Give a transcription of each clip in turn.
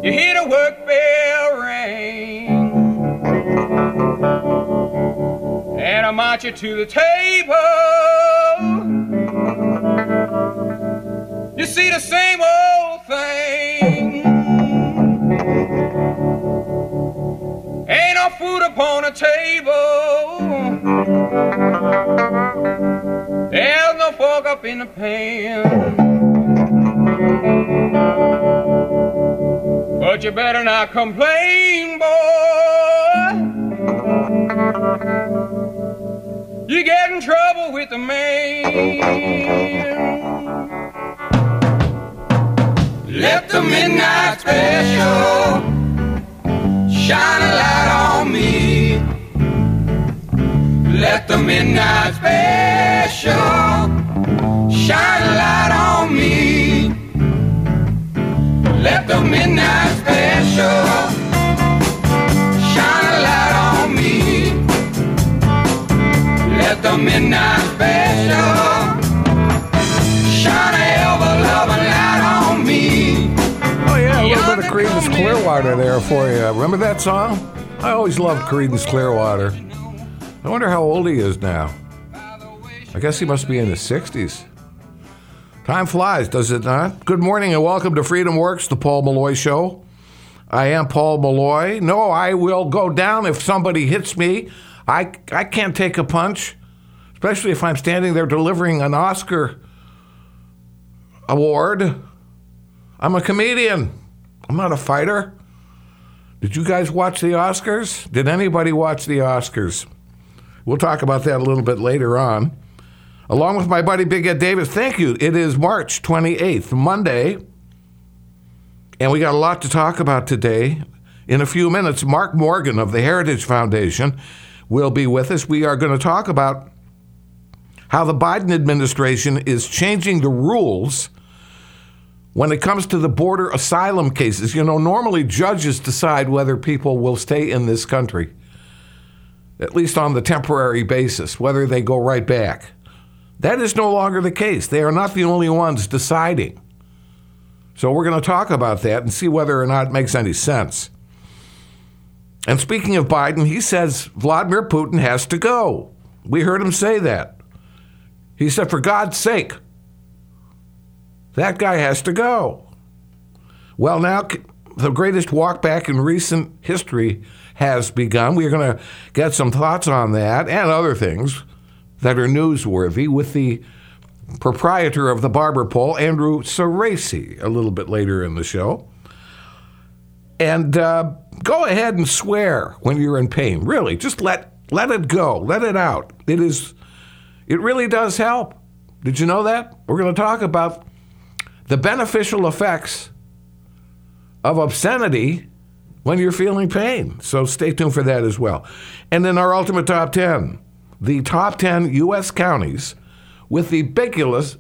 You hear the work bell ring, and I march you to the table. You see the same old thing. Ain't no food upon the table. There's no fork up in the pan. But you better not complain, boy. You get in trouble with the man. Let the midnight special shine a light on me. Let the midnight special shine a light on me. Let the midnight special shine a light on me. Let the midnight special shine a ever-loving light on me. Oh, yeah, a little bit of Creedence Clearwater there for you. Remember that song? I always loved Creedence Clearwater. I wonder how old he is now. I guess he must be in his 60s. Time flies, does it not? Good morning and welcome to Freedom Works, the Paul Malloy Show. I am Paul Malloy. No, I will go down if somebody hits me. I can't take a punch, especially if I'm standing there delivering an Oscar award. I'm a comedian. I'm not a fighter. Did you guys watch the Oscars? Did anybody watch the Oscars? We'll talk about that a little bit later on. Along with my buddy Big Ed Davis, thank you. It is March 28th, Monday, and we got a lot to talk about today. In a few minutes, Mark Morgan of the Heritage Foundation will be with us. We are going to talk about how the Biden administration is changing the rules when it comes to the border asylum cases. You know, normally judges decide whether people will stay in this country, at least on the temporary basis, whether they go right back. That is no longer the case. They are not the only ones deciding. So we're going to talk about that and see whether or not it makes any sense. And speaking of Biden, he says Vladimir Putin has to go. We heard him say that. He said, for God's sake, that guy has to go. Well, now the greatest walk back in recent history has begun. We're going to get some thoughts on that and other things that are newsworthy with the proprietor of the Barber Pole, Andrew Ceraci, a little bit later in the show. And go ahead and swear when you're in pain. Really, just let it go. Let it out. It really does help. Did you know that? We're going to talk about the beneficial effects of obscenity when you're feeling pain. So stay tuned for that as well. And then our ultimate top 10. The top 10 U.S. counties with the biggest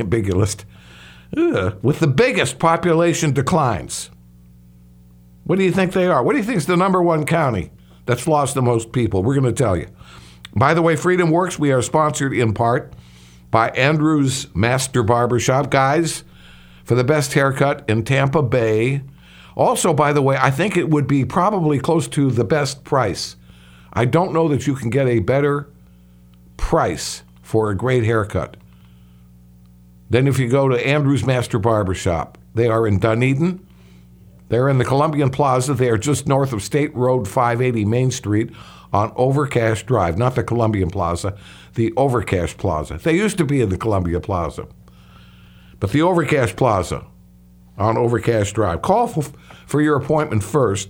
population declines. What do you think they are? What do you think is the number one county that's lost the most people? We're going to tell you. By the way, Freedom Works, we are sponsored in part by Andrew's Master Barbershop. Guys, for the best haircut in Tampa Bay. Also, by the way, I think it would be probably close to the best price. I don't know that you can get a better price for a great haircut than if you go to Andrew's Master Barbershop. They are in Dunedin. They're in the Columbian Plaza. They are just north of State Road 580 Main Street on Overcash Drive. Not the Columbian Plaza, the Overcash Plaza. They used to be in the Columbia Plaza. But the Overcash Plaza on Overcash Drive. Call for your appointment first,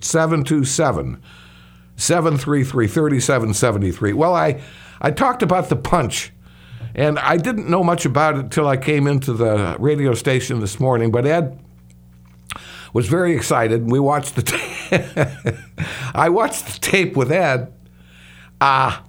727-733-3773. Well, I talked about the punch, and I didn't know much about it until I came into the radio station this morning, but Ed was very excited. We watched the I watched the tape with Ed. That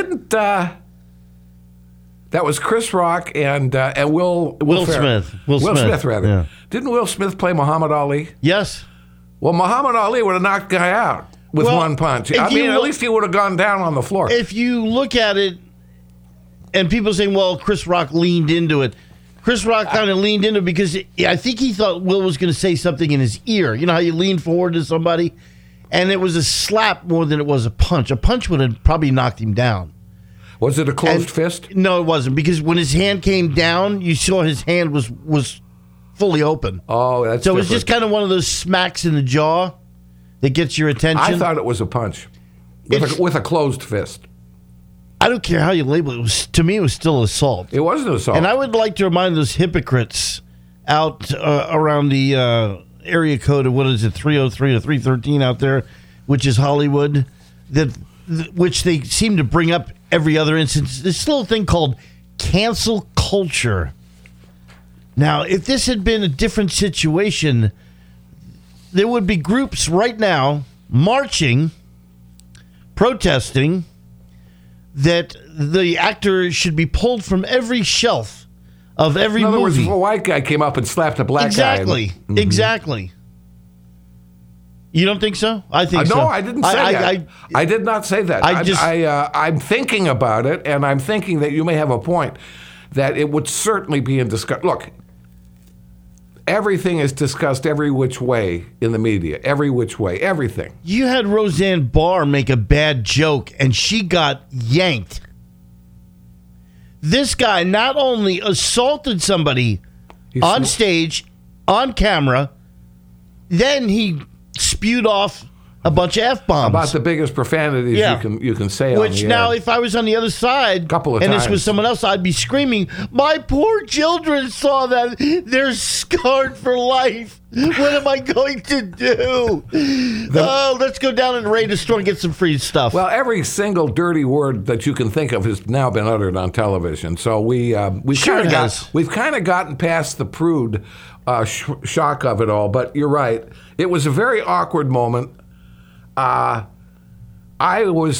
was Chris Rock and Will Smith. Will Smith, rather. Yeah. Didn't Will Smith play Muhammad Ali? Yes. Well, Muhammad Ali would have knocked the guy out with one punch. I mean, at least he would have gone down on the floor. If you look at it, and people saying, well, Chris Rock leaned into it. Chris Rock kind of leaned into it because I think he thought Will was going to say something in his ear. You know how you lean forward to somebody? And it was a slap more than it was a punch. A punch would have probably knocked him down. Was it a closed fist? No, it wasn't, because when his hand came down, you saw his hand was fully open. Oh, that's so different. it was just kind of one of those smacks in the jaw that gets your attention. I thought it was a punch with a closed fist. I don't care how you label it. To me, it was still assault. It wasn't assault. And I would like to remind those hypocrites out around the area code of, 303 to 313 out there, which is Hollywood, which they seem to bring up every other instance. There's still a thing called cancel culture. Now, if this had been a different situation, there would be groups right now marching, protesting that the actor should be pulled from every shelf of every movie. In other words, if a white guy came up and slapped a black guy. Exactly. You don't think so? I think so. No, I didn't say that. I did not say that. I'm thinking about it, and I'm thinking that you may have a point, that it would certainly be in discussion. Look, everything is discussed every which way in the media. Every which way. Everything. You had Roseanne Barr make a bad joke, and she got yanked. This guy not only assaulted somebody on stage, on camera, then he spewed off a bunch of F-bombs. About the biggest profanities you can say on the air. Which now, if I was on the other side, and this was someone else, I'd be screaming, my poor children saw that. They're scarred for life. What am I going to do? Let's go down and raid a store and get some free stuff. Well, every single dirty word that you can think of has now been uttered on television. So we've kind of gotten past the prude shock of it all. But you're right. It was a very awkward moment. I was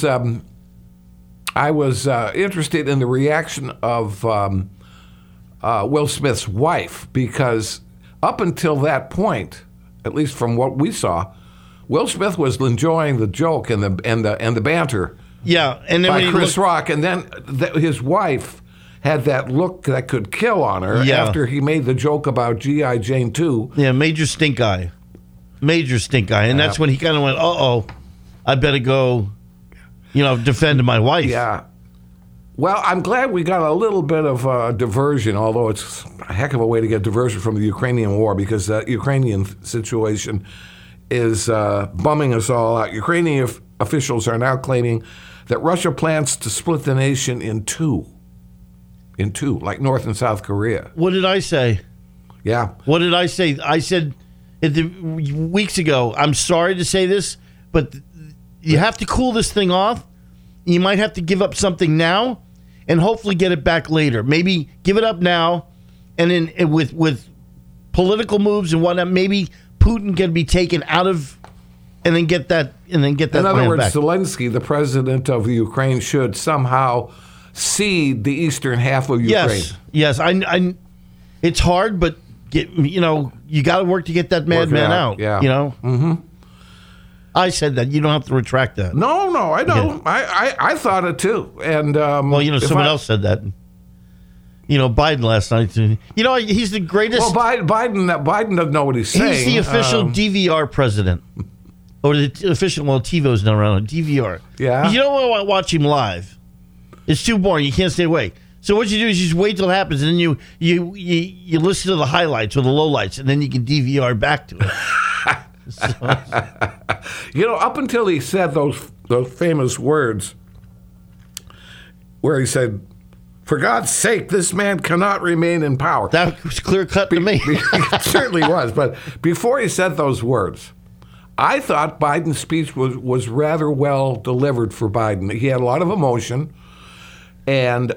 interested in the reaction of Will Smith's wife, because up until that point, at least from what we saw, Will Smith was enjoying the joke and the banter. Yeah, and then by Chris Rock, and then his wife had that look that could kill on her after he made the joke about G.I. Jane 2. Yeah, major stink eye. And that's when he kind of went, I better go, defend my wife. Yeah. Well, I'm glad we got a little bit of diversion, although it's a heck of a way to get diversion from the Ukrainian war, because the Ukrainian situation is bumming us all out. Ukrainian officials are now claiming that Russia plans to split the nation in two, like North and South Korea. What did I say? Yeah. What did I say? I said weeks ago, I'm sorry to say this, but you have to cool this thing off. You might have to give up something now and hopefully get it back later. Maybe give it up now, and then with political moves and whatnot, maybe Putin can be taken out of, and then get that In other words, back. Zelensky, the president of Ukraine, should somehow cede the eastern half of Ukraine. Yes. I it's hard, but you got to work to get that madman out. Yeah. Mm-hmm. I said that. You don't have to retract that. No, I know. Yeah. I thought it too. And someone else said that. Biden last night. He's the greatest. Well, Biden doesn't know what he's saying. He's the official DVR president, or the official. Well, TiVo's not around. DVR. Yeah. You don't want to watch him live. It's too boring. You can't stay awake. So what you do is you just wait till it happens, and then you listen to the highlights or the lowlights, and then you can DVR back to it. Up until he said those famous words, where he said, "For God's sake, this man cannot remain in power." That was clear cut to me. It certainly was. But before he said those words, I thought Biden's speech was rather well delivered for Biden. He had a lot of emotion, and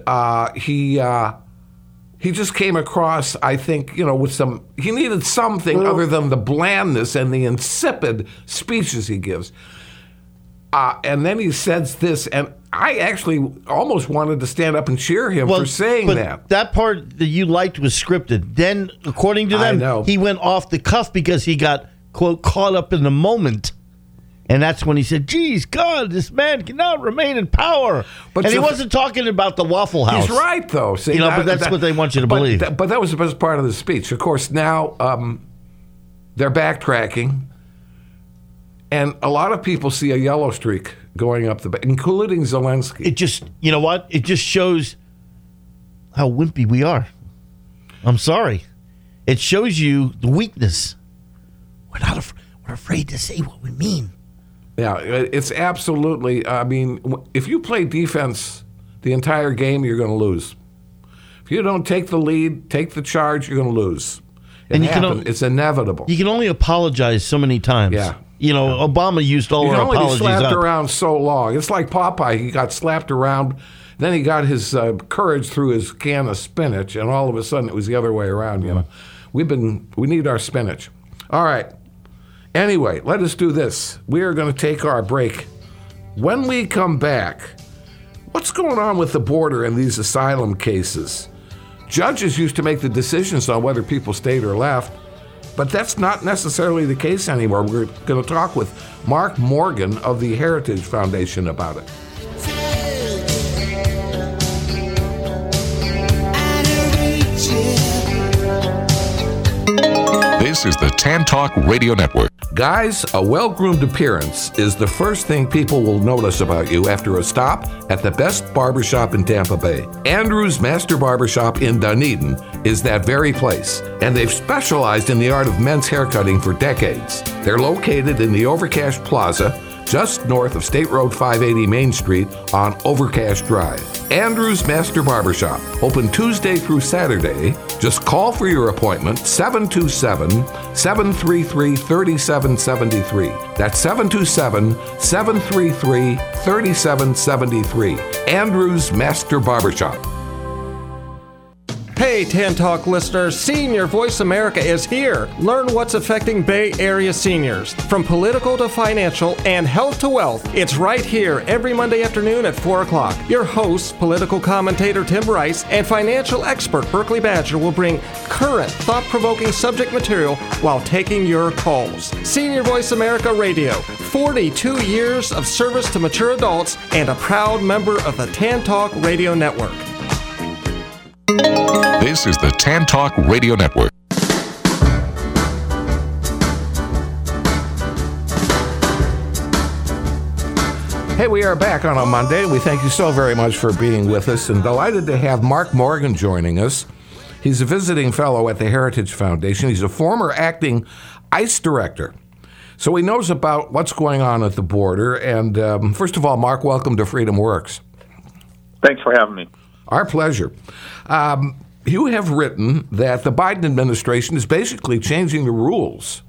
he just came across, I think, with he needed something other than the blandness and the insipid speeches he gives. And then he says this, and I actually almost wanted to stand up and cheer him for saying that. That part that you liked was scripted. Then, according to them, he went off the cuff because he got, quote, caught up in the moment. And that's when he said, geez, God, this man cannot remain in power. But and he wasn't talking about the Waffle House. He's right, though. See, but that's what they want you to believe. But that was the best part of the speech. Of course, now they're backtracking, and a lot of people see a yellow streak going up the back, including Zelensky. It just, you know what? It just shows how wimpy we are. I'm sorry. It shows you the weakness. We're afraid to say what we mean. Yeah, it's absolutely. I mean, if you play defense the entire game, you're going to lose. If you don't take the lead, take the charge, you're going to lose. It's inevitable. You can only apologize so many times. Yeah. You know, Obama used all our apologies. You can only be slapped up. around so long. It's like Popeye. He got slapped around, then he got his courage through his can of spinach, and all of a sudden it was the other way around. You know, we need our spinach. All right. Anyway, let us do this. We are going to take our break. When we come back, what's going on with the border and these asylum cases? Judges used to make the decisions on whether people stayed or left, but that's not necessarily the case anymore. We're going to talk with Mark Morgan of the Heritage Foundation about it. This is the Tan Talk Radio Network. Guys, a well-groomed appearance is the first thing people will notice about you after a stop at the best barbershop in Tampa Bay. Andrew's Master Barbershop in Dunedin is that very place, and they've specialized in the art of men's haircutting for decades. They're located in the Overcash Plaza, just north of State Road 580 Main Street on Overcash Drive. Andrew's Master Barbershop, open Tuesday through Saturday. Just call for your appointment, 727-733-3773. That's 727-733-3773. Andrew's Master Barbershop. Hey, Tan Talk listeners, Senior Voice America is here. Learn what's affecting Bay Area seniors, from political to financial and health to wealth. It's right here every Monday afternoon at 4 o'clock. Your hosts, political commentator Tim Rice and financial expert Berkeley Badger, will bring current, thought-provoking subject material while taking your calls. Senior Voice America Radio, 42 years of service to mature adults and a proud member of the Tan Talk Radio Network. This is the Tan Talk Radio Network. Hey, we are back on a Monday. We thank you so very much for being with us, and delighted to have Mark Morgan joining us. He's a visiting fellow at the Heritage Foundation. He's a former acting ICE director, so he knows about what's going on at the border. And first of all, Mark, welcome to Freedom Works. Thanks for having me. Our pleasure. You have written that the Biden administration is basically changing the rules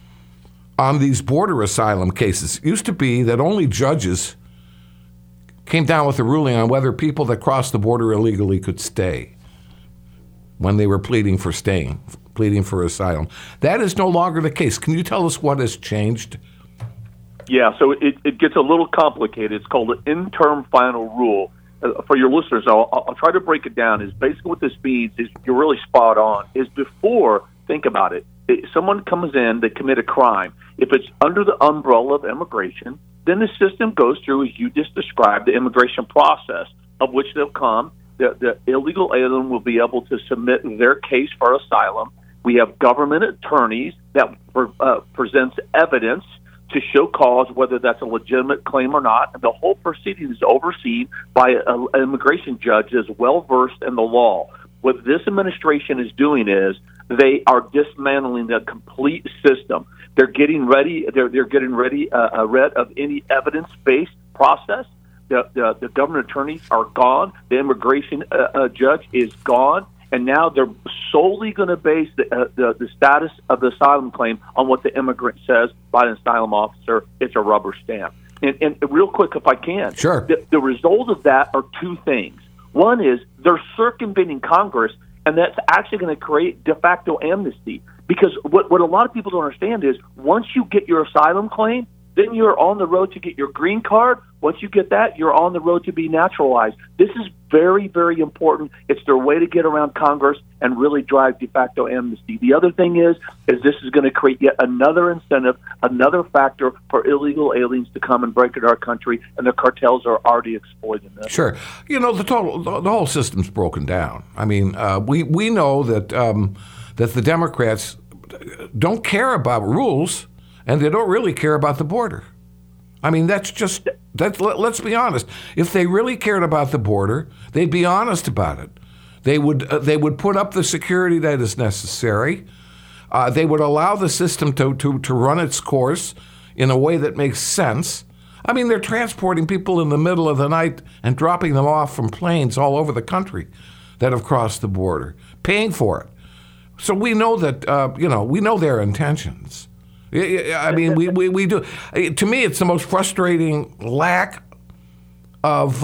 on these border asylum cases. It used to be that only judges came down with a ruling on whether people that crossed the border illegally could stay when they were pleading for asylum. That is no longer the case. Can you tell us what has changed? Yeah, so it gets a little complicated. It's called an interim final rule. For your listeners, I'll try to break it down. Is basically what this means is you're really spot on. Is before, think about it. Someone comes in, they commit a crime. If it's under the umbrella of immigration, then the system goes through, as you just described, the immigration process, of which they'll come. The illegal alien will be able to submit their case for asylum. We have government attorneys that presents evidence to show cause, whether that's a legitimate claim or not. And the whole proceeding is overseen by an immigration judge that's well-versed in the law. What this administration is doing is they are dismantling the complete system. They're getting ready. They're getting ready rid of any evidence-based process. The government attorneys are gone. The immigration judge is gone. And now they're solely going to base the status of the asylum claim on what the immigrant says by an asylum officer. It's a rubber stamp. And real quick, if I can. Sure. The result of that are two things. One is they're circumventing Congress, and that's actually going to create de facto amnesty. Because what a lot of people don't understand is once you get your asylum claim, then you're on the road to get your green card, Once you get that, you're on the road to be naturalized. This is very, very important. It's their way to get around Congress and really drive de facto amnesty. The other thing is this is going to create yet another incentive, another factor for illegal aliens to come and break into our country, and the cartels are already exploiting this. Sure. The whole system's broken down. I mean, we know that that the Democrats don't care about rules, and they don't really care about the border. I mean, let's be honest. If they really cared about the border, they'd be honest about it. They would put up the security that is necessary. They would allow the system to run its course in a way that makes sense. I mean, they're transporting people in the middle of the night and dropping them off from planes all over the country that have crossed the border, paying for it. So we know that, we know their intentions. I mean, we do. To me, it's the most frustrating lack of,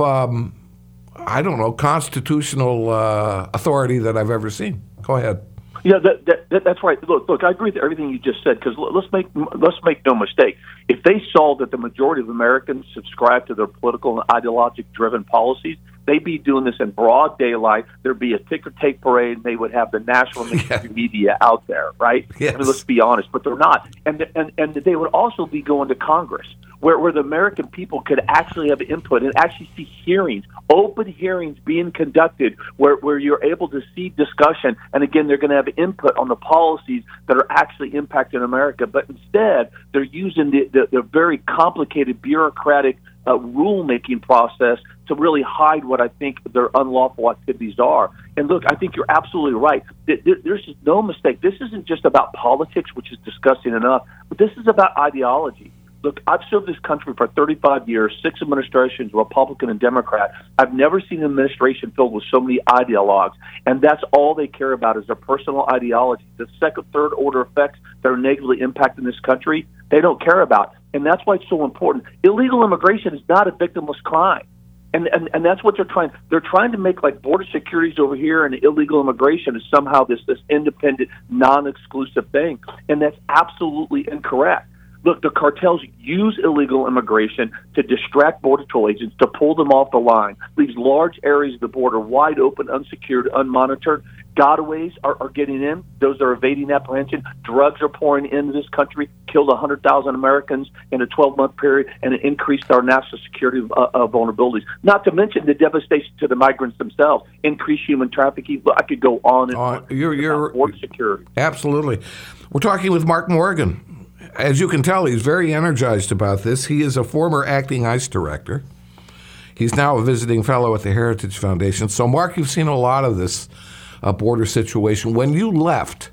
constitutional authority that I've ever seen. Go ahead. Yeah, that's right. Look, I agree with everything you just said, because let's make no mistake. If they saw that the majority of Americans subscribe to their political and ideologic-driven policies, they'd be doing this in broad daylight. There'd be a ticker tape parade, and they would have the national media out there, right? Yes. I mean, let's be honest, but they're not. And they would also be going to Congress, where the American people could actually have input and actually see hearings, open hearings being conducted, where you're able to see discussion. And again, they're going to have input on the policies that are actually impacting America. But instead, they're using the very complicated bureaucratic rulemaking process to really hide what I think their unlawful activities are. And look, I think you're absolutely right. There's just no mistake. This isn't just about politics, which is disgusting enough, but this is about ideology. Look, I've served this country for 35 years, 6 administrations, Republican and Democrat. I've never seen an administration filled with so many ideologues, and that's all they care about is their personal ideology. The second, third order effects that are negatively impacting this country, they don't care about. And that's why it's so important. Illegal immigration is not a victimless crime. And that's what they're trying. They're trying to make like border securities over here and illegal immigration is somehow this independent, non-exclusive thing. And that's absolutely incorrect. Look, the cartels use illegal immigration to distract Border Patrol agents, to pull them off the line, leaves large areas of the border wide open, unsecured, unmonitored. Gotaways are getting in. Those are evading apprehension. Drugs are pouring into this country, killed 100,000 Americans in a 12-month period, and it increased our national security vulnerabilities. Not to mention the devastation to the migrants themselves, increased human trafficking. I could go on and on. You're border security. Absolutely. We're talking with Mark Morgan. As you can tell, he's very energized about this. He is a former acting ICE director. He's now a visiting fellow at the Heritage Foundation. So, Mark, you've seen a lot of this border situation. When you left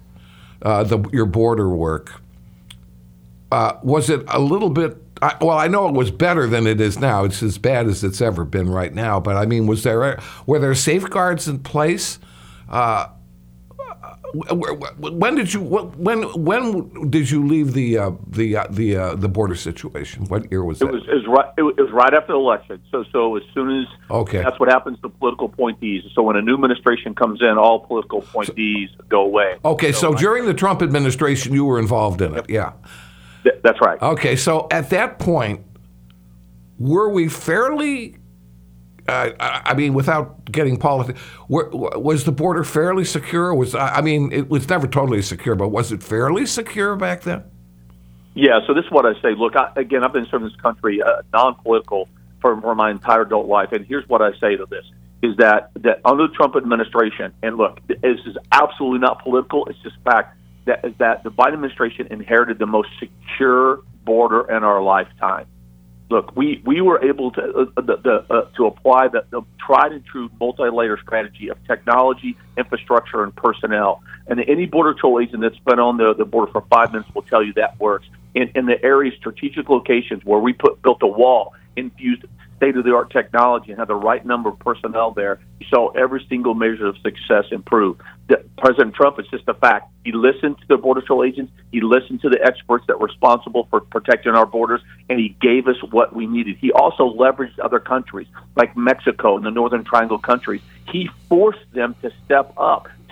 your border work, was it a little bit, well, I know it was better than it is now. It's as bad as it's ever been right now. But, I mean, were there safeguards in place? When did you leave the border situation? What year was that? It was right after the election. So as soon as that's what happens to political appointees. So when a new administration comes in, all political appointees go away. Okay, so during the Trump administration, you were involved in it. Yeah, that's right. Okay, so at that point, were we fairly? I mean, without getting politics, was the border fairly secure? It was never totally secure, but was it fairly secure back then? Yeah, so this is what I say. Look, I've been serving this country non-political for my entire adult life, and here's what I say to this, is that under the Trump administration, and look, this is absolutely not political, it's just fact, that the Biden administration inherited the most secure border in our lifetime. Look, we were able to apply the tried and true multi-layer strategy of technology, infrastructure, and personnel. And any Border Patrol agent that's been on the border for 5 minutes will tell you that works. In the areas, strategic locations where we built a wall, infused state-of-the-art technology, and had the right number of personnel there, you saw every single measure of success improve. President Trump, it's just a fact. He listened to the Border Patrol agents. He listened to the experts that were responsible for protecting our borders, and he gave us what we needed. He also leveraged other countries like Mexico and the Northern Triangle countries. He forced them to step up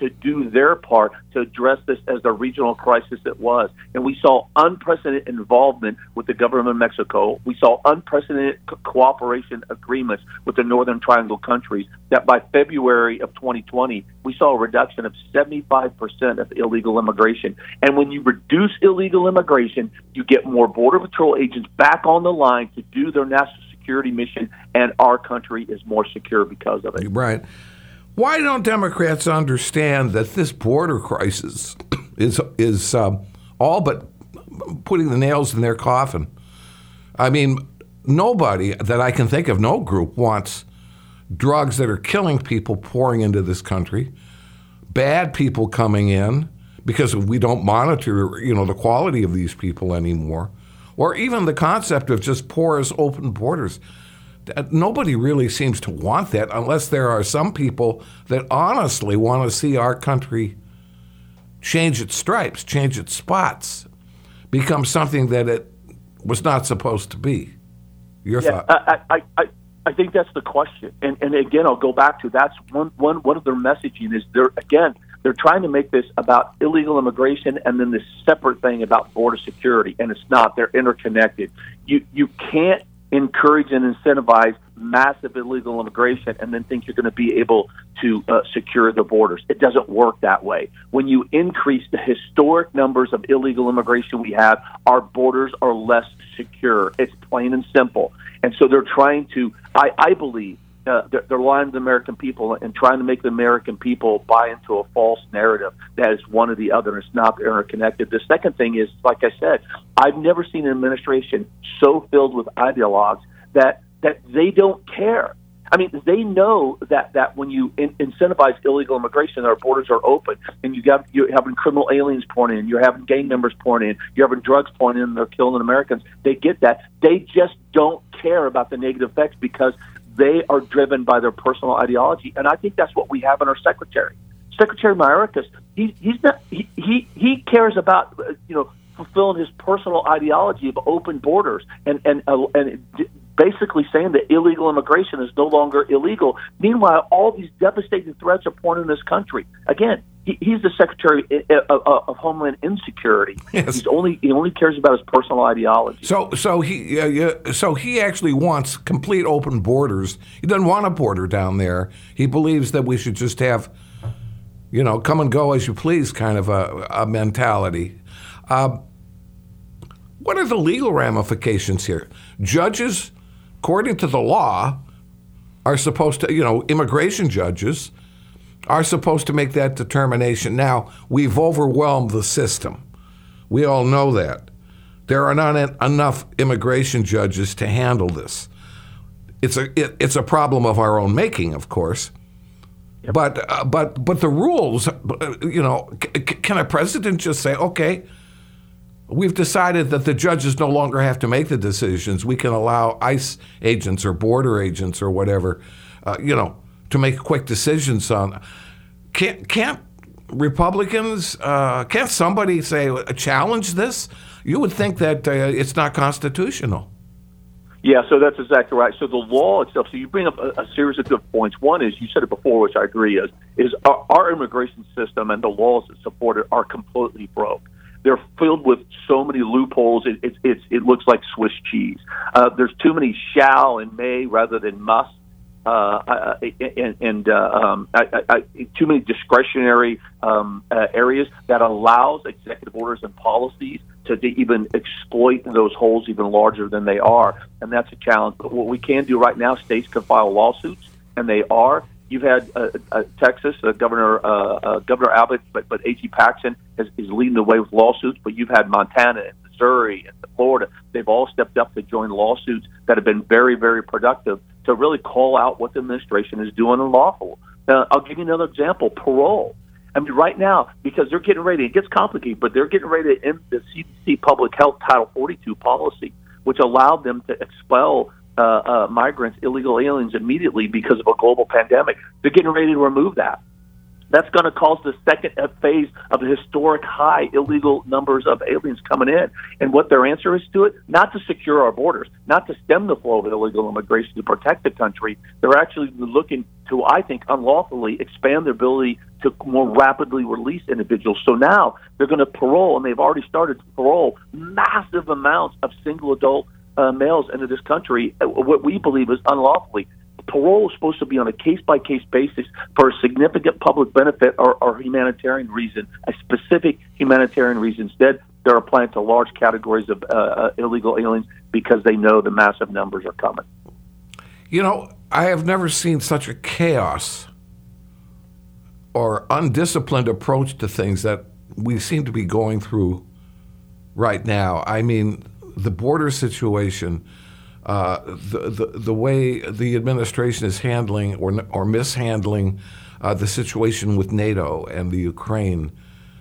to do their part to address this as the regional crisis it was. And we saw unprecedented involvement with the government of Mexico. We saw unprecedented cooperation agreements with the Northern Triangle countries that by February of 2020, we saw a reduction of 75% of illegal immigration. And when you reduce illegal immigration, you get more Border Patrol agents back on the line to do their national security mission, and our country is more secure because of it. Right. Why don't Democrats understand that this border crisis is all but putting the nails in their coffin? I mean, nobody that I can think of, no group, wants drugs that are killing people pouring into this country, bad people coming in because we don't monitor, the quality of these people anymore, or even the concept of just porous open borders. Nobody really seems to want that unless there are some people that honestly want to see our country change its stripes, change its spots, become something that it was not supposed to be. Your thought? I think that's the question. And again, I'll go back to that's one of their messaging is they're trying to make this about illegal immigration and then this separate thing about border security, and it's not. They're interconnected. You can't encourage and incentivize massive illegal immigration and then think you're going to be able to secure the borders. It doesn't work that way. When you increase the historic numbers of illegal immigration we have, our borders are less secure. It's plain and simple. And so they're trying to, I believe, they're lying to the American people and trying to make the American people buy into a false narrative that is one or the other, and it's not interconnected. The second thing is, like I said, I've never seen an administration so filled with ideologues that they don't care. I mean, they know that when you incentivize illegal immigration, our borders are open, and you're having criminal aliens pouring in, you're having gang members pouring in, you're having drugs pouring in, and they're killing Americans. They get that. They just don't care about the negative effects because they are driven by their personal ideology, and I think that's what we have in our secretary. Secretary Mayorkas, he cares about fulfilling his personal ideology of open borders and basically saying that illegal immigration is no longer illegal. Meanwhile, all these devastating threats are pouring in this country. Again, he's the Secretary of Homeland Insecurity. Yes. He only cares about his personal ideology. So he actually wants complete open borders. He doesn't want a border down there. He believes that we should just have, come and go as you please kind of a mentality. What are the legal ramifications here? Judges, according to the law, are supposed to, immigration judges are supposed to make that determination. Now, we've overwhelmed the system. We all know that. There are not enough immigration judges to handle this. It's a problem of our own making, of course. Yep. But the rules, can a president just say, okay, we've decided that the judges no longer have to make the decisions. We can allow ICE agents or border agents or whatever, to make quick decisions on. Can't Republicans, can't somebody say, challenge this? You would think that it's not constitutional. Yeah, so that's exactly right. So the law itself, so you bring up a series of good points. One is, you said it before, which I agree, is our immigration system and the laws that support it are completely broke. They're filled with so many loopholes. It looks like Swiss cheese. There's too many shall and may rather than must, and too many discretionary areas that allows executive orders and policies to even exploit those holes even larger than they are, and that's a challenge. But what we can do right now, states can file lawsuits, and they are. You've had Texas, Governor Abbott, but A.G. Paxton is leading the way with lawsuits. But you've had Montana and Missouri and Florida. They've all stepped up to join lawsuits that have been very, very productive to really call out what the administration is doing unlawful. I'll give you another example: parole. I mean, right now, because they're getting ready, it gets complicated, but they're getting ready to end the CDC Public Health Title 42 policy, which allowed them to expel migrants, illegal aliens, immediately because of a global pandemic. They're getting ready to remove that. That's going to cause the second phase of the historic high illegal numbers of aliens coming in. And what their answer is to it, not to secure our borders, not to stem the flow of illegal immigration to protect the country. They're actually looking to, I think, unlawfully expand their ability to more rapidly release individuals. So now they're going to parole, and they've already started to parole massive amounts of single adult males into this country, what we believe is unlawfully. Parole is supposed to be on a case-by-case basis for a significant public benefit or humanitarian reason, a specific humanitarian reason. Instead, they're applying to large categories of illegal aliens because they know the massive numbers are coming. You know, I have never seen such a chaos or undisciplined approach to things that we seem to be going through right now. I mean, the border situation, the way the administration is handling or mishandling the situation with NATO and the Ukraine.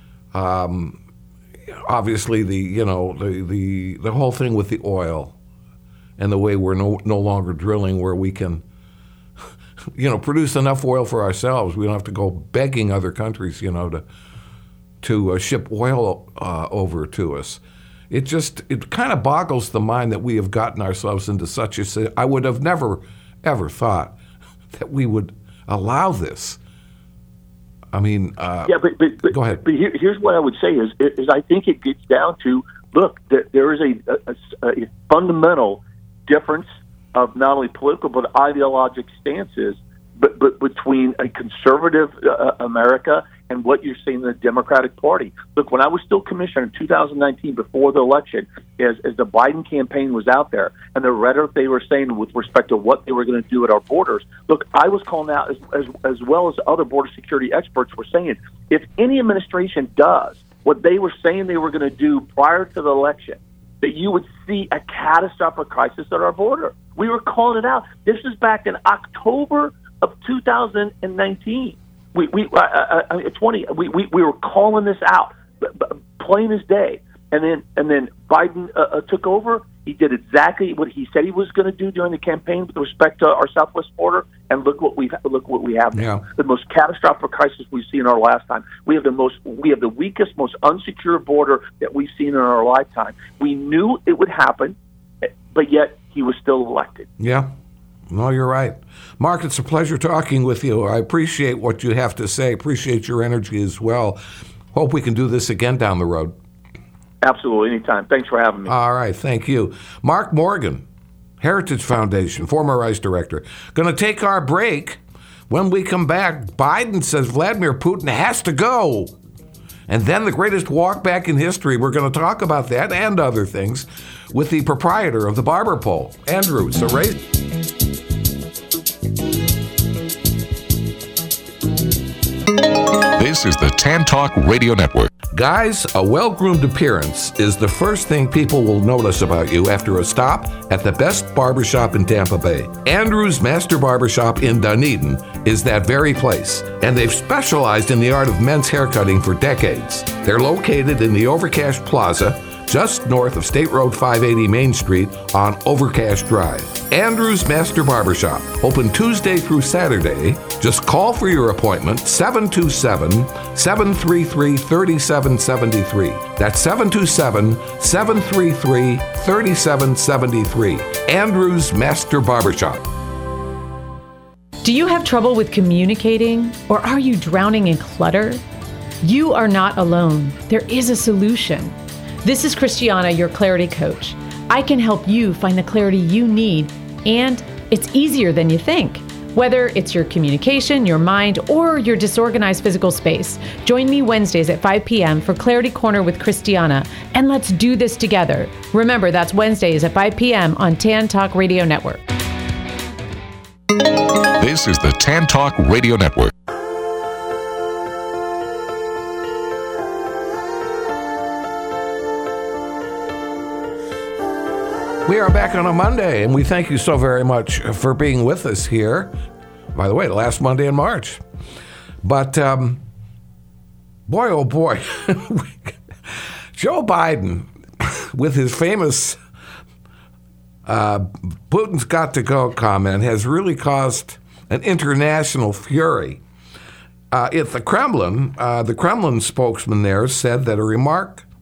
Obviously, the whole thing with the oil and the way we're no longer drilling where we can, produce enough oil for ourselves. We don't have to go begging other countries, to ship oil over to us. It kind of boggles the mind that we have gotten ourselves into such a. I would have never, ever thought that we would allow this. I mean, but go ahead. But here's what I would say is I think it gets down to, look, there is a fundamental difference of not only political but ideologic stances, but between a conservative America and what you're seeing in the Democratic Party. Look, when I was still commissioner in 2019, before the election, as the Biden campaign was out there, and the rhetoric they were saying with respect to what they were going to do at our borders, look, I was calling out, as well as other border security experts were saying, if any administration does what they were saying they were going to do prior to the election, that you would see a catastrophic crisis at our border. We were calling it out. This is back in October of 2019. We were calling this out, plain as day. And then Biden took over. He did exactly what he said he was going to do during the campaign with respect to our southwest border. And look what we have now. Yeah. The most catastrophic crisis we've seen in our lifetime. We have the weakest, most unsecure border that we've seen in our lifetime. We knew it would happen, but yet he was still elected. Yeah. No, you're right. Mark, it's a pleasure talking with you. I appreciate what you have to say. Appreciate your energy as well. Hope we can do this again down the road. Absolutely. Anytime. Thanks for having me. All right. Thank you. Mark Morgan, Heritage Foundation, former ICE director. Going to take our break. When we come back, Biden says Vladimir Putin has to go. And then the greatest walk back in history. We're going to talk about that and other things with the proprietor of the Barber Pole, Andrew Saray. This is the Tan Talk Radio Network. Guys, a well-groomed appearance is the first thing people will notice about you after a stop at the best barbershop in Tampa Bay. Andrew's Master Barbershop in Dunedin is that very place, and they've specialized in the art of men's haircutting for decades. They're located in the Overcash Plaza, just north of State Road 580 Main Street on Overcash Drive. Andrew's Master Barbershop, open Tuesday through Saturday. Just call for your appointment, 727-733-3773. That's 727-733-3773. Andrew's Master Barbershop. Do you have trouble with communicating, or are you drowning in clutter? You are not alone. There is a solution. This is Christiana, your clarity coach. I can help you find the clarity you need, and it's easier than you think. Whether it's your communication, your mind, or your disorganized physical space, join me Wednesdays at 5 p.m. for Clarity Corner with Christiana, and let's do this together. Remember, that's Wednesdays at 5 p.m. on Tan Talk Radio Network. This is the Tan Talk Radio Network. We are back on a Monday, and we thank you so very much for being with us here. By the way, the last Monday in March. But, boy, oh boy, Joe Biden, with his famous Putin's got to go comment, has really caused an international fury. At the Kremlin spokesman there said that the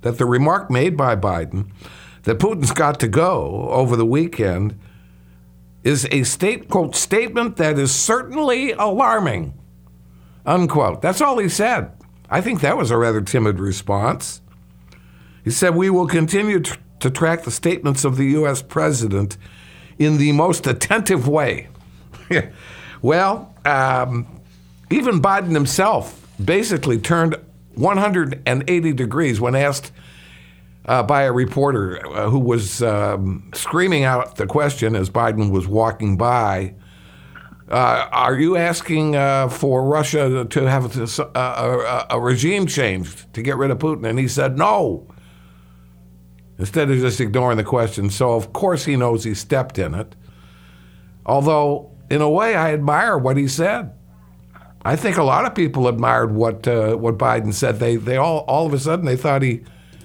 remark made by Biden that Putin's got to go over the weekend is a quote, statement that is certainly alarming, unquote. That's all he said. I think that was a rather timid response. He said, we will continue to track the statements of the U.S. president in the most attentive way. Well, even Biden himself basically turned 180 degrees when asked by a reporter who was screaming out the question as Biden was walking by, are you asking for Russia to have a regime change to get rid of Putin? And he said no, instead of just ignoring the question. So, of course, he knows he stepped in it. Although, in a way, I admire what he said. I think a lot of people admired what Biden said. They all of a sudden, they thought he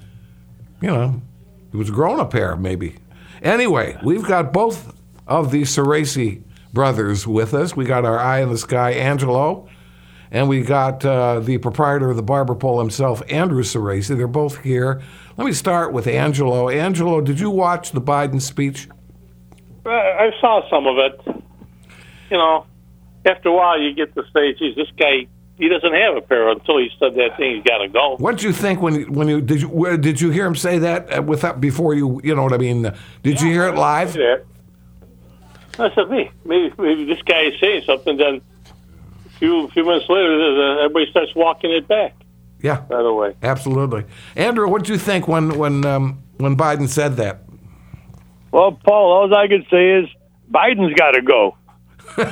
was a grown-up here, maybe. Anyway, we've got both of the Ceresi brothers with us. We got our eye in the sky, Angelo, and we got the proprietor of the Barber Pole himself, Andrew Ceresi. They're both here. Let me start with Angelo. Angelo, did you watch the Biden speech? I saw some of it. After a while you get to say, geez, this guy, he doesn't have a pair until he said that thing, he's got to go. What did you think when you did you hear him say that before you know what I mean? Did you hear it live? I said, maybe this guy is saying something. Then a few minutes later, everybody starts walking it back. Yeah, by the way, absolutely. Andrew, what did you think when Biden said that? Well, Paul, all I can say is Biden's got to go. He's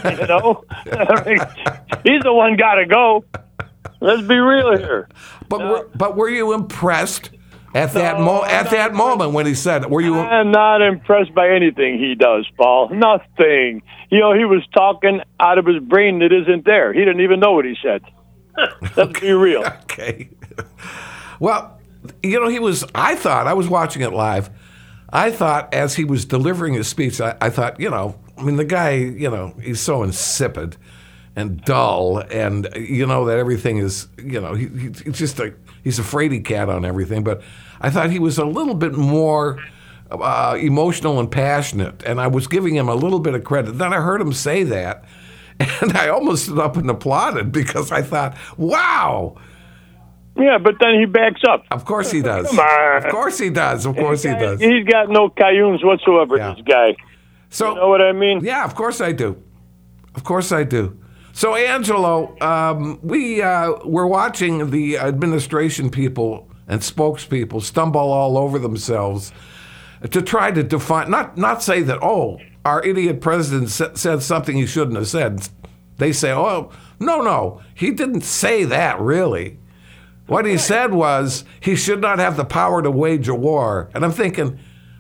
the one got to go. Let's be real here. But were you impressed at that moment when he said it? Were you? I'm not impressed by anything he does, Paul. Nothing. He was talking out of his brain that isn't there. He didn't even know what he said. Let's be real. Okay. Well, he was. I thought I was watching it live. I thought as he was delivering his speech, I thought, the guy, he's so insipid and dull, and that everything is, he's just he's a fraidy cat on everything. But I thought he was a little bit more emotional and passionate, and I was giving him a little bit of credit. Then I heard him say that, and I almost stood up and applauded because I thought, wow. Yeah, but then he backs up. Of course he does. Come on. Of course he does. Of course he does. He's got no cayunes whatsoever, this guy. So, you know what I mean? Yeah, of course I do. Of course I do. So, Angelo, we're watching the administration people and spokespeople stumble all over themselves to try to define, not say that, our idiot president said something he shouldn't have said. They say, no, he didn't say that, really. What he said was he should not have the power to wage a war. And I'm thinking,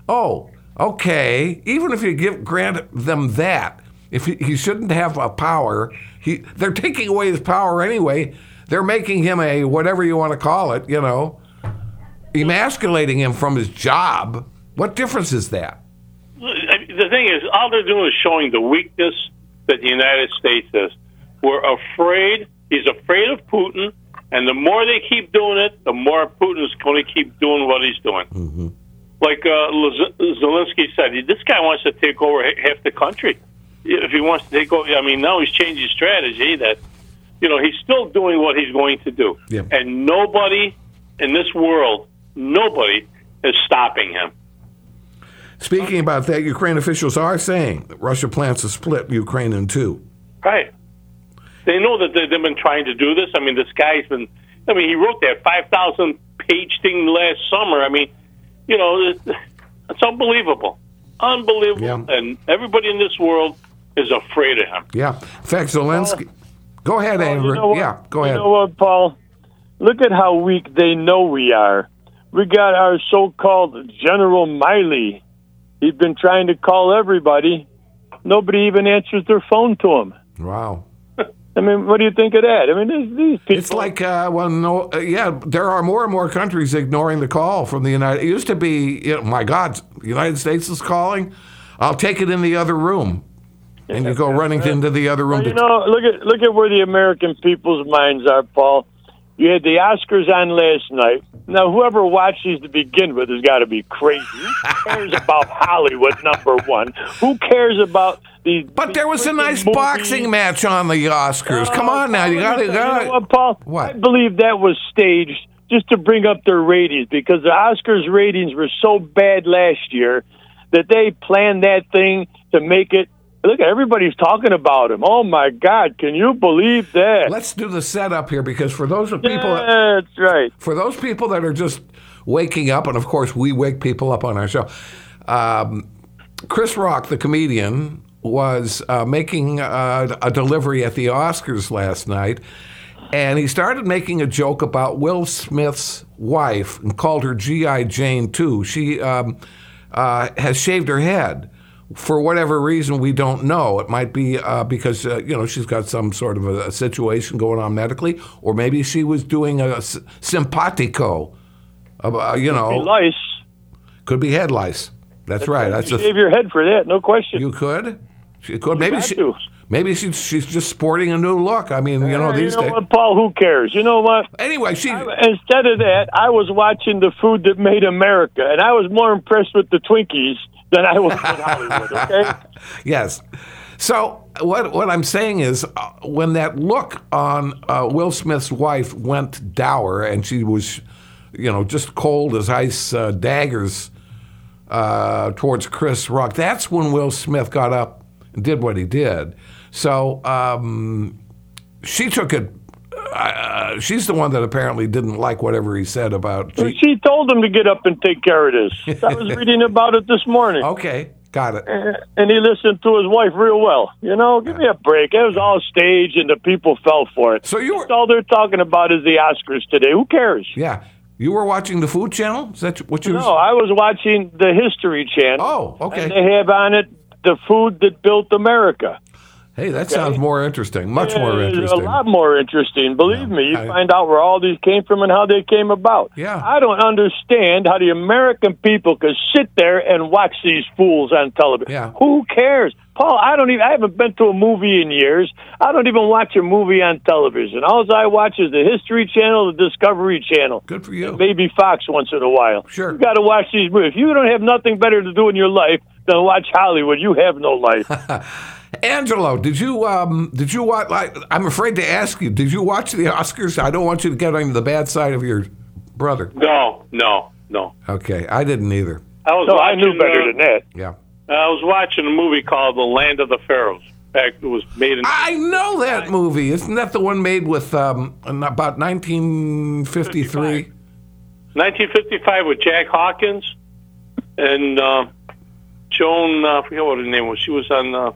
okay, even if you grant them that, if he shouldn't have a power, they're taking away his power anyway. They're making him a whatever you want to call it, emasculating him from his job. What difference is that? The thing is, all they're doing is showing the weakness that the United States is. We're afraid. He's afraid of Putin. And the more they keep doing it, the more Putin is going to keep doing what he's doing. Mm-hmm. Like Zelensky said, this guy wants to take over half the country. If he wants to take over, now he's changed his strategy that, he's still doing what he's going to do. Yeah. And nobody in this world, nobody is stopping him. Speaking about that, Ukraine officials are saying that Russia plans to split Ukraine in two. Right. They know that they've been trying to do this. This guy's been, he wrote that 5,000-page thing last summer. It's unbelievable. Unbelievable. Yeah. And everybody in this world is afraid of him. Yeah. In fact, Zelensky. Go ahead, Andrew. Go ahead. You know what, Paul? Look at how weak they know we are. We got our so-called General Miley. He's been trying to call everybody. Nobody even answers their phone to him. Wow. What do you think of that? These people. It's like, there are more and more countries ignoring the call from the United. It used to be, my God, the United States is calling. I'll take it in the other room, and you go running into the other room. Well, look at where the American people's minds are, Paul. You had the Oscars on last night. Now, whoever watched these to begin with has got to be crazy. Who cares about Hollywood, number one? Who cares about But there was a nice movies. boxing match on the Oscars. Come on now, you got to. You know what, Paul? What? I believe that was staged just to bring up their ratings because the Oscars ratings were so bad last year that they planned that thing to make it. Look, everybody's talking about him. Oh my God, can you believe that? Let's do the setup here because for those of people, That's right. for those people that are just waking up, and of course we wake people up on our show. Chris Rock, the comedian, was making a delivery at the Oscars last night, and he started making a joke about Will Smith's wife and called her G.I. Jane too. She has shaved her head. For whatever reason, we don't know. It might be because, she's got some sort of a situation going on medically, or maybe she was doing a simpatico. Lice. Could be head lice. That's right. That's Shave your head for that, no question. You could. She could. You Maybe she's just sporting a new look. I mean, these days. What, Paul? Who cares? You know what? Anyway, instead of that, I was watching the Food That Made America, and I was more impressed with the Twinkies than I was with Hollywood. Okay. Yes. So what I'm saying is, when that look on Will Smith's wife went dour, and she was, just cold as ice daggers towards Chris Rock, that's when Will Smith got up and did what he did. So she took it. She's the one that apparently didn't like whatever he said about. She told him to get up and take care of this. I was reading about it this morning. Okay, got it. And he listened to his wife real well. Give me a break. It was all staged, and the people fell for it. So That's all they're talking about is the Oscars today. Who cares? Yeah. You were watching the Food Channel? Is that what you? No, I was watching the History Channel. Oh, okay. And they have on it the food that built America. Hey, that sounds more interesting. Much more interesting. A lot more interesting. Believe me, you find out where all these came from and how they came about. Yeah. I don't understand how the American people could sit there and watch these fools on television. Yeah. Who cares? Paul, I haven't been to a movie in years. I don't even watch a movie on television. All I watch is the History Channel, the Discovery Channel. Good for you. And maybe Fox once in a while. Sure. You got to watch these movies. If you don't have nothing better to do in your life than watch Hollywood, you have no life. Angelo, did you watch? I'm afraid to ask you. Did you watch the Oscars? I don't want you to get on the bad side of your brother. No. Okay, I didn't either. I knew better than that. Yeah. I was watching a movie called The Land of the Pharaohs. In fact, it was made in. I know that movie. Isn't that the one made with about 1953? 1955 with Jack Hawkins and Joan. I forget what her name was. She was on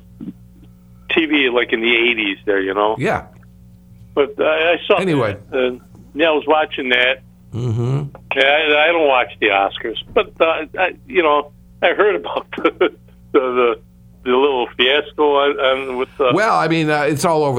TV like in the 80s there, Yeah. But I saw anyway. I was watching that. Mm-hmm. Yeah, I don't watch the Oscars, but I heard about the little fiasco with. Well, I mean, it's all over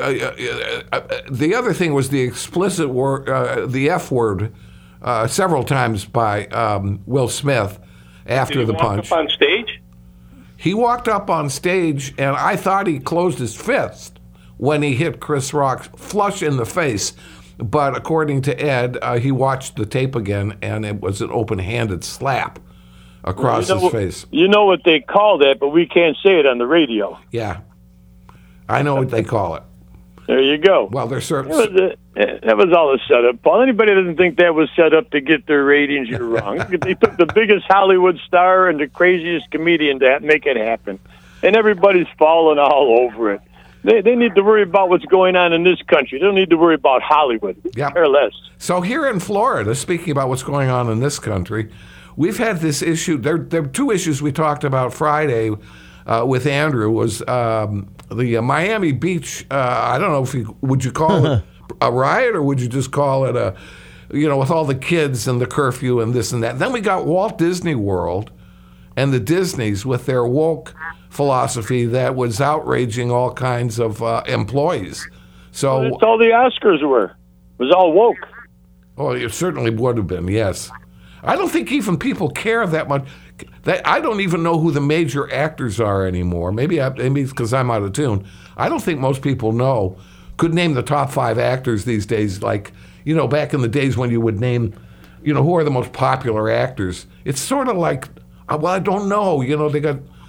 the other thing was the explicit word, the F word, several times by Will Smith after the punch. Up on stage. He walked up on stage, and I thought he closed his fist when he hit Chris Rock flush in the face. But according to Ed, he watched the tape again, and it was an open-handed slap across his face. You know what they call that, but we can't say it on the radio. Yeah. I know what they call it. There you go. Well, there's certain... That was all a setup, Paul. Anybody that doesn't think that was set up to get their ratings, you're wrong. They took the biggest Hollywood star and the craziest comedian to make it happen. And everybody's falling all over it. They need to worry about what's going on in this country. They don't need to worry about Hollywood. Yep. Care less. So here in Florida, speaking about what's going on in this country, we've had this issue. There are two issues we talked about Friday with Andrew. Was the Miami Beach? I don't know if would you call it a riot or would you just call it a, with all the kids and the curfew and this and that. Then we got Walt Disney World and the Disneys with their woke philosophy that was outraging all kinds of employees. So that's all the Oscars were. It was all woke. Oh, it certainly would have been, yes. I don't think even people care that much. I don't even know who the major actors are anymore. Maybe it's because I'm out of tune. I don't think most people know. Could name the top 5 actors these days, like, back in the days when you would name, who are the most popular actors. It's sort of like, well, I don't know. They got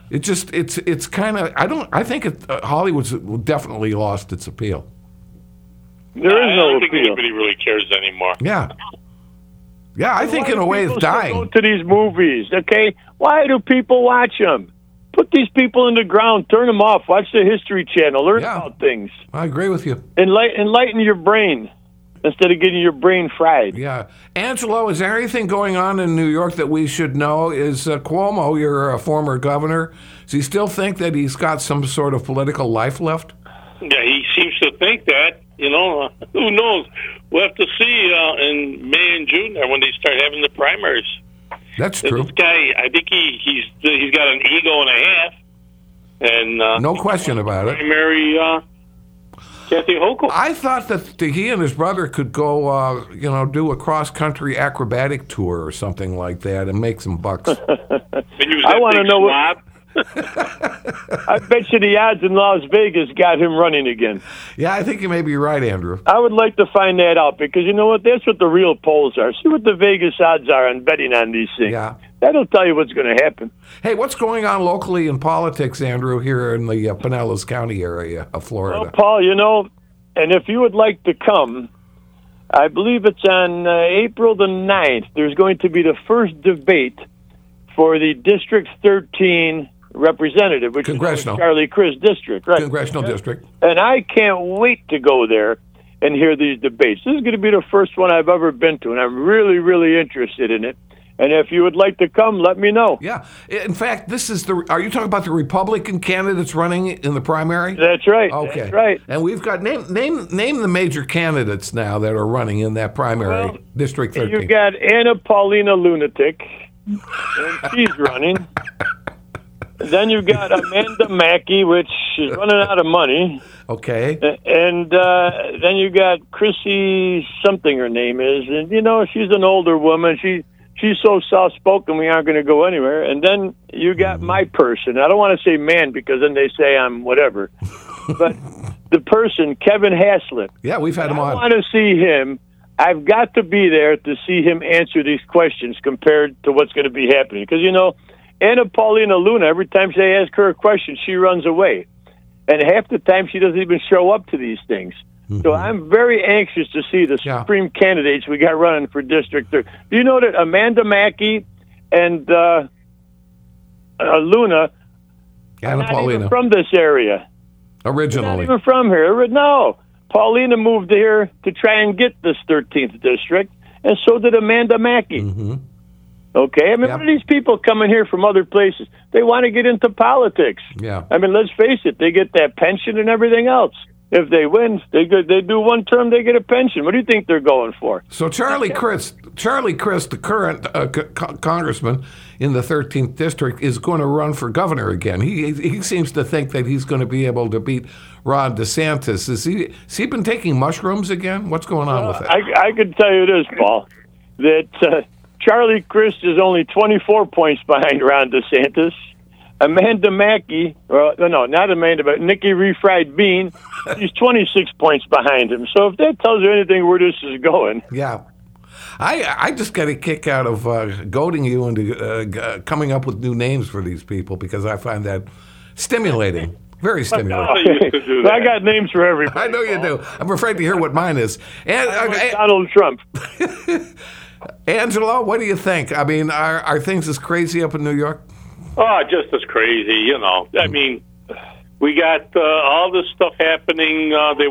It's kind of I think Hollywood's definitely lost its appeal. There is I no don't think appeal. anybody really cares anymore. Yeah. Yeah, I think in a way it's People still dying. go to these movies, okay? Why do people watch them? Put these people in the ground, turn them off, watch the History Channel, learn Yeah. about things. I agree with you. Enlighten your brain instead of getting your brain fried. Yeah. Angelo, is there anything going on in New York that we should know? Is Cuomo, your former governor, does he still think that he's got some sort of political life left? Yeah, he seems to think that. Who knows? We'll have to see in May and June when they start having the primaries. That's true. This guy, I think he's got an ego and a half, and No question about it. primary Kathy Hochul. I thought that he and his brother could go, do a cross-country acrobatic tour or something like that and make some bucks. I want to know what. I bet you the odds in Las Vegas got him running again. Yeah, I think you may be right, Andrew. I would like to find that out because you know what? That's what the real polls are. See what the Vegas odds are on betting on these things. Yeah. That'll tell you what's going to happen. Hey, what's going on locally in politics, Andrew, here in the Pinellas County area of Florida? Well, Paul, and if you would like to come, I believe it's on April the 9th. There's going to be the first debate for the District 13 representative, which Congressional. is Charlie Crist district, right? Congressional district. And I can't wait to go there and hear these debates. This is going to be the first one I've ever been to, and I'm really, really interested in it. And if you would like to come, let me know. Yeah. In fact, are you talking about the Republican candidates running in the primary? That's right. Okay. That's right. And we've got, name the major candidates now that are running in that primary, Well, District 13. You've got Anna Paulina Lunatic, and she's running. Then you've got Amanda Mackey, which is running out of money. Okay. And then you got Chrissy something her name is. And, she's an older woman. She's so soft-spoken we aren't going to go anywhere. And then you got my person. I don't want to say man because then they say I'm whatever. But the person, Kevin Haslett. Yeah, we've had him I on. want to see him. I've got to be there to see him answer these questions compared to what's going to be happening. Because, Anna Paulina Luna, every time they ask her a question, she runs away. And half the time she doesn't even show up to these things. Mm-hmm. So I'm very anxious to see the supreme candidates we got running for District 3. Do you know that Amanda Mackey and Luna are not even from this area? Originally. They're not even from here. No. Paulina moved here to try and get this 13th district, and so did Amanda Mackey. Mm-hmm. Okay? I mean, what are these people coming here from other places? They want to get into politics. Yeah. I mean, let's face it. They get that pension and everything else. If they win, they do one term, they get a pension. What do you think they're going for? So Charlie Crist, the current congressman in the 13th district, is going to run for governor again. He seems to think that he's going to be able to beat Ron DeSantis. Has he been taking mushrooms again? What's going on with that? I can tell you this, Paul, that Charlie Crist is only 24 points behind Ron DeSantis. Amanda Mackey, no, not Amanda, but Nikki Refried Bean, she's 26 points behind him. So if that tells you anything where this is going. Yeah. I just get a kick out of goading you into coming up with new names for these people because I find that stimulating. Very stimulating. Well, I got names for everybody. I know you do. I'm afraid to hear what mine is. And Donald Trump. Angelo, what do you think? I mean, are things as crazy up in New York? Oh, just as crazy, I mean, we got all this stuff happening.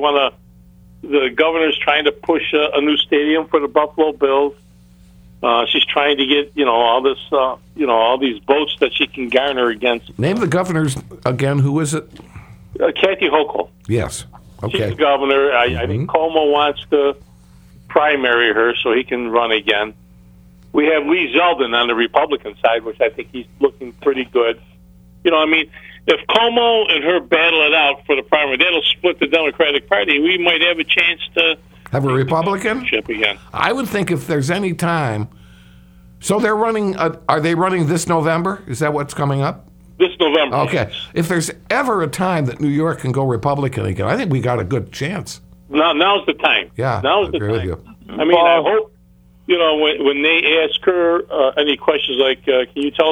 The governor's trying to push a new stadium for the Buffalo Bills. She's trying to get, all this, all these votes that she can garner against. Name the governors again. Who is it? Kathy Hochul. Yes. Okay. She's the governor. I think Cuomo wants to primary her so he can run again. We have Lee Zeldin on the Republican side, which I think he's looking pretty good. If Cuomo and her battle it out for the primary, that'll split the Democratic Party. We might have a chance to have a Republican again. I would think if there's any time. So they're running. Are they running this November? Is that what's coming up? This November. Okay. If there's ever a time that New York can go Republican again, I think we got a good chance. Now's the time. Yeah, now's the agree time. with you. I mean, I hope. When they ask her any questions like, can you tell us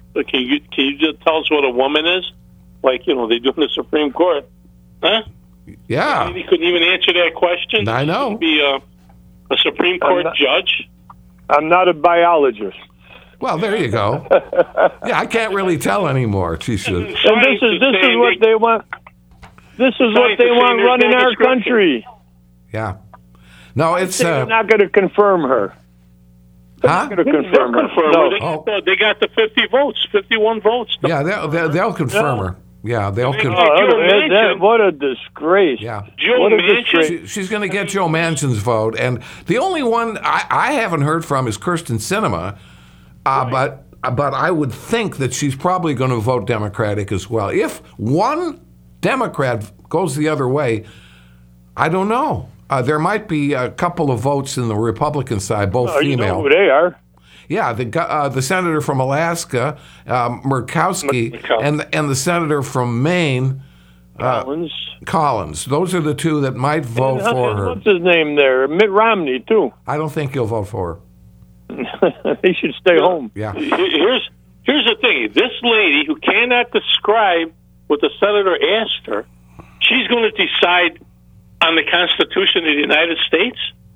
Can you just tell us what a woman is? Like, they do in the Supreme Court. Huh? Yeah. He couldn't even answer that question. I know. Be a Supreme Court judge. I'm not a biologist. Well, there you go. Yeah, I can't really tell anymore. She should. And this is what they want. This is what they want running our country. Yeah. No, it's They're not going to confirm her. huh? They're going to confirm her. No. They got the 50 votes, 51 votes. Yeah, they'll confirm her. Yeah, they'll confirm. What a disgrace. Yeah. Joe What a Manchin. disgrace. She's going to get Joe Manchin's vote, and the only one I haven't heard from is Kirsten Sinema, but I would think that she's probably going to vote Democratic as well. If one Democrat goes the other way, I don't know. There might be a couple of votes in the Republican side, both female. You know who they are. Yeah, the senator from Alaska, Murkowski, and the senator from Maine, Collins. Those are the two that might vote for her. What's his name there? Mitt Romney, too. I don't think he'll vote for her. He should stay home. Yeah. Here's the thing. This lady who cannot describe what the senator asked her, she's going to decide on the Constitution of the United States?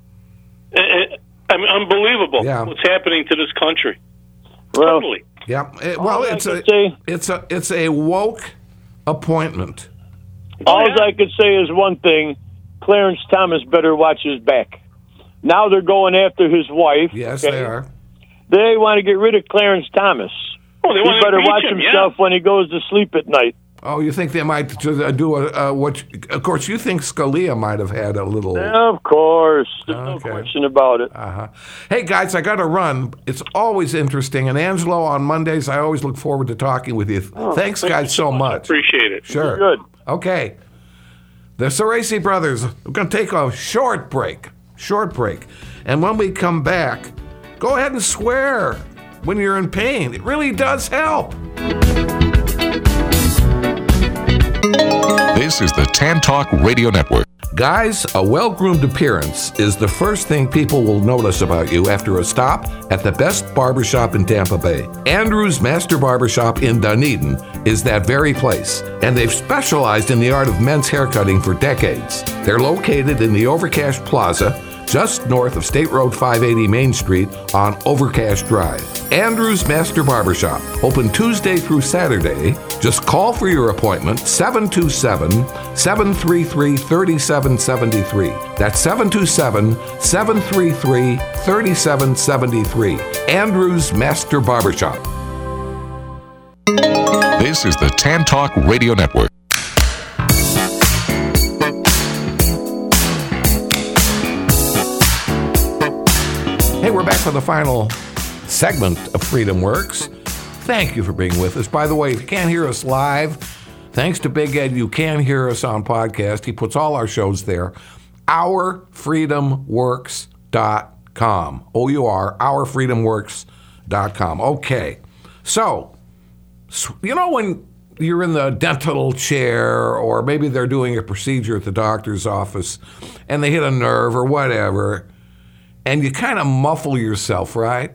I mean, unbelievable what's happening to this country. Well, totally. Yeah. It's a woke appointment. All I could say is one thing: Clarence Thomas better watch his back. Now they're going after his wife. Yes, they are. They want to get rid of Clarence Thomas. Oh, they want he better to watch himself when he goes to sleep at night. Oh, you think they might do what? Of course, you think Scalia might have had a little. Of course, there's no question about it. Hey guys, I got to run. It's always interesting, and Angelo, on Mondays, I always look forward to talking with you. Thanks, guys, so much. Appreciate it. Sure. Good. Okay. The Ceresi brothers. We're going to take a short break. And when we come back, go ahead and swear when you're in pain. It really does help. This is the Tan Talk Radio Network. Guys, a well-groomed appearance is the first thing people will notice about you after a stop at the best barbershop in Tampa Bay. Andrew's Master Barbershop in Dunedin is that very place, and they've specialized in the art of men's haircutting for decades. They're located in the Overcash Plaza, just north of State Road 580 Main Street on Overcash Drive. Andrew's Master Barbershop, open Tuesday through Saturday. Just call for your appointment, 727-733-3773. That's 727-733-3773. Andrew's Master Barbershop. This is the Tan Talk Radio Network. Hey, we're back for the final segment of Freedom Works. Thank you for being with us. By the way, if you can't hear us live, thanks to Big Ed, you can hear us on podcast. He puts all our shows there. OurFreedomWorks.com. OurFreedomWorks.com. Okay. So, when you're in the dental chair, or maybe they're doing a procedure at the doctor's office and they hit a nerve or whatever, and you kind of muffle yourself, right?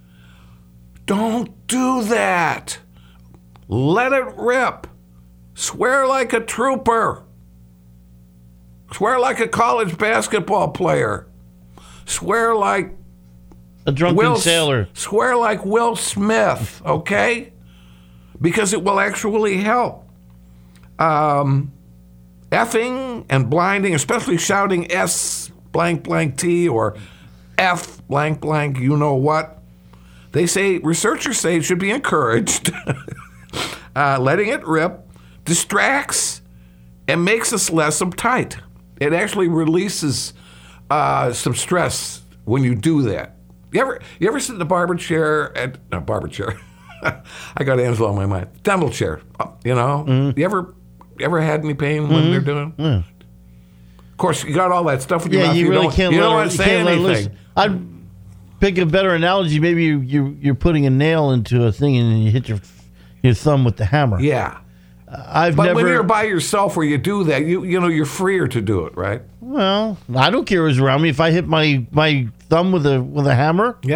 Don't do that. Let it rip. Swear like a trooper. Swear like a college basketball player. Swear like a drunken sailor. Swear like Will Smith, okay? Because it will actually help. Effing and blinding, especially shouting S blank blank T or F blank blank you know what. Researchers say it should be encouraged. Letting it rip distracts and makes us less uptight. It actually releases some stress when you do that. You ever sit in the barber chair barber chair? I got Angelo on my mind. Dental chair. You ever had any pain when they're doing? Yeah. Of course, you got all that stuff in your mouth. You really can't. You don't want to say anything. I'd pick a better analogy. Maybe you're putting a nail into a thing and you hit your thumb with the hammer. Yeah. But when you're by yourself where you do that, you're freer to do it, right? Well, I don't care who's around me. If I hit my thumb with a hammer, yeah,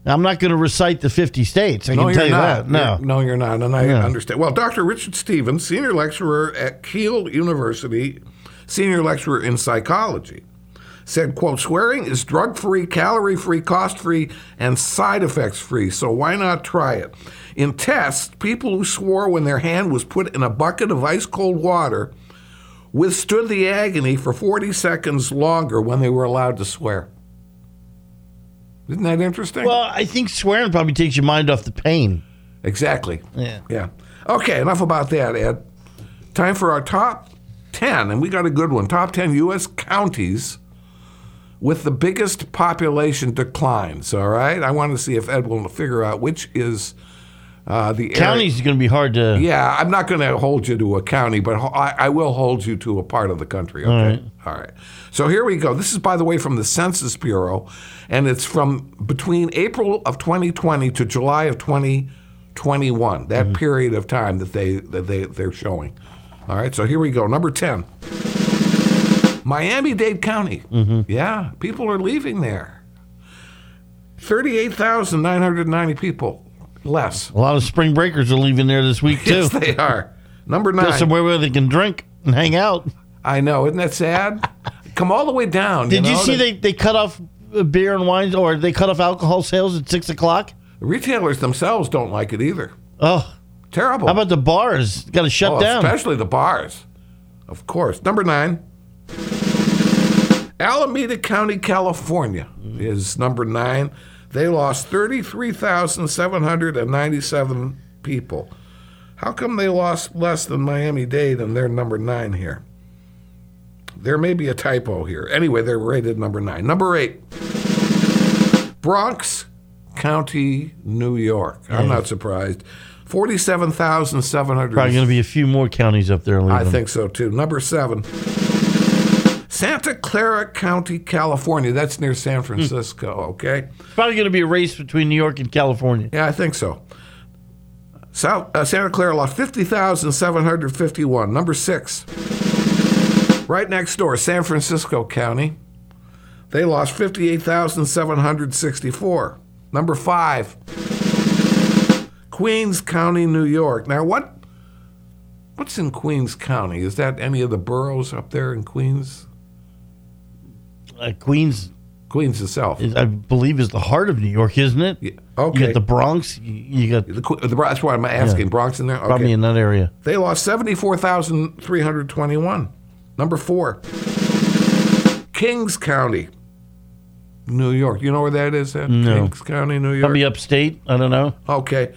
I'm not going to recite the 50 states. I can tell you that. No, you're not. And I understand. Well, Dr. Richard Stevens, senior lecturer at Keele University, senior lecturer in psychology, said, quote, swearing is drug-free, calorie-free, cost-free, and side effects-free, so why not try it? In tests, people who swore when their hand was put in a bucket of ice-cold water withstood the agony for 40 seconds longer when they were allowed to swear. Isn't that interesting? Well, I think swearing probably takes your mind off the pain. Exactly. Yeah. Okay, enough about that, Ed. Time for our top 10, and we got a good one. Top 10 U.S. counties with the biggest population declines, all right? I want to see if Ed will figure out which is the counties is going to be hard to... Yeah, I'm not going to hold you to a county, but I will hold you to a part of the country, okay? All right. So here we go. This is, by the way, from the Census Bureau, and it's from between April of 2020 to July of 2021, that period of time that they're showing. All right, so here we go. Number 10, Miami-Dade County. Yeah, people are leaving there. 38,990 people less. A lot of spring breakers are leaving there this week, too. Yes, they are. Number 9. There's somewhere where they can drink and hang out. I know. Isn't that sad? Come all the way down. Did you see they cut off beer and wine, or they cut off alcohol sales at 6 o'clock? The retailers themselves don't like it either. Oh. Terrible. How about the bars? Got to shut down. Especially the bars. Of course. Number 9. Alameda County, California is number 9. They lost 33,797 people. How come they lost less than Miami-Dade and they're number 9 here? There may be a typo here. Anyway, they're rated number 9. Number 8, Bronx County, New York. I'm not surprised. 47,700. Probably going to be a few more counties up there leaving. I think so, too. Number 7, Santa Clara County, California. That's near San Francisco, okay? Probably going to be a race between New York and California. Yeah, I think so. Santa Clara lost 50,751. Number 6, right next door, San Francisco County. They lost 58,764. Number 5, Queens County, New York. Now, what's in Queens County? Is that any of the boroughs up there in Queens? Queens itself, I believe, is the heart of New York, isn't it? Yeah. Okay. You got the Bronx. You got that's why I'm asking. Yeah. Bronx in there? Okay. Probably in that area. They lost 74,321. Number 4, Kings County, New York. You know where that is? No. Kings County, New York. Probably upstate. I don't know. Okay.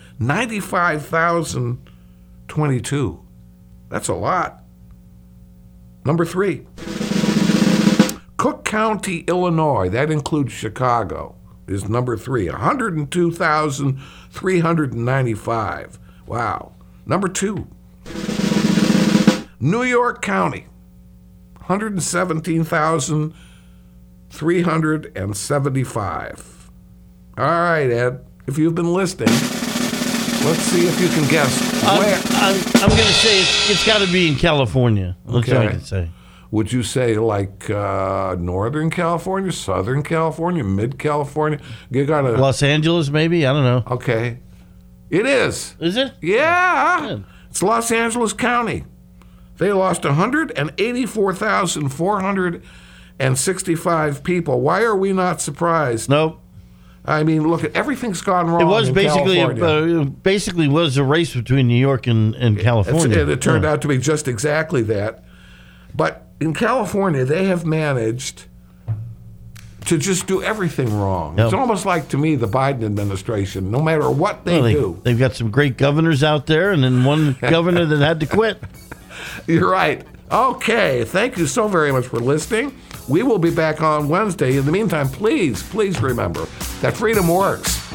95,022. That's a lot. Number 3, Cook County, Illinois. That includes Chicago. Is number 3. 102,395. Wow. Number 2, New York County. 117,375. All right, Ed. If you've been listening, let's see if you can guess where. I'm going to say it's got to be in California. That's what I can say. Would you say like Northern California, Southern California, Mid-California? You got Los Angeles, maybe? I don't know. Okay. It is. Is it? Yeah. Good. It's Los Angeles County. They lost 184,465 people. Why are we not surprised? Nope. I mean, look, everything's gone wrong. It was basically California. was a race between New York and California. It turned out to be just exactly that. But in California, they have managed to just do everything wrong. Yep. It's almost like, to me, the Biden administration, no matter what they do. They've got some great governors out there, and then one governor that had to quit. You're right. Okay, thank you so very much for listening. We will be back on Wednesday. In the meantime, please remember that freedom works.